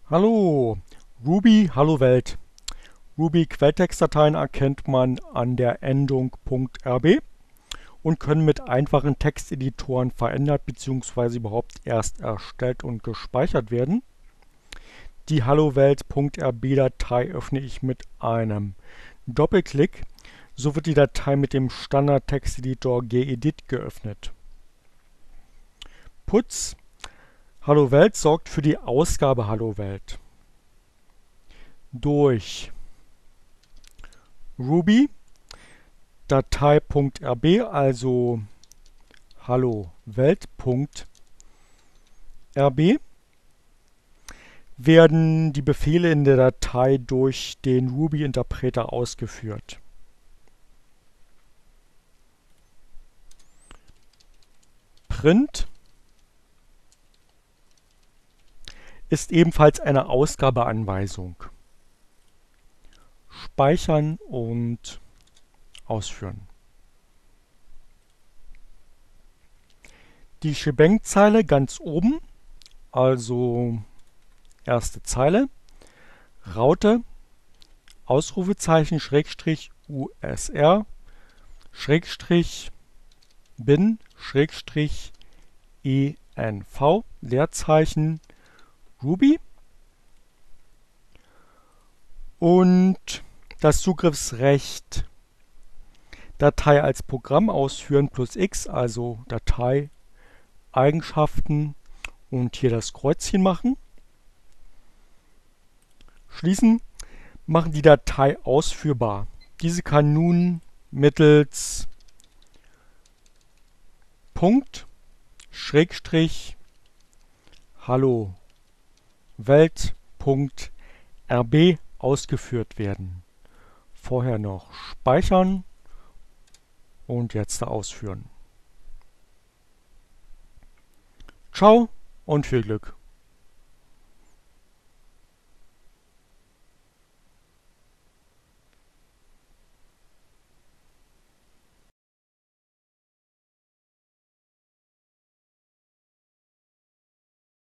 Hallo, Ruby, hallo Welt. Ruby-Quelltextdateien erkennt man an der Endung .rb und können mit einfachen Texteditoren verändert bzw. überhaupt erst erstellt und gespeichert werden. Die Hallo Welt.rb-Datei öffne ich mit einem Doppelklick. So wird die Datei mit dem Standard-Texteditor gedit geöffnet. Putz Hallo Welt sorgt für die Ausgabe Hallo Welt. Durch Ruby Datei.rb, also hallo Welt.rb, werden die Befehle in der Datei durch den Ruby-Interpreter ausgeführt. Print ist ebenfalls eine Ausgabeanweisung. Speichern und ausführen. Die Shebang-Zeile ganz oben, also erste Zeile, Raute, Ausrufezeichen, Schrägstrich, USR, Schrägstrich, bin, Schrägstrich, ENV, Leerzeichen, Ruby und das Zugriffsrecht Datei als Programm ausführen plus X, also Datei, Eigenschaften und hier das Kreuzchen machen. Schließen, machen die Datei ausführbar. Diese kann nun mittels Punkt, Schrägstrich, hallo Welt.rb ausgeführt werden. Vorher noch speichern und jetzt ausführen. Ciao und viel Glück!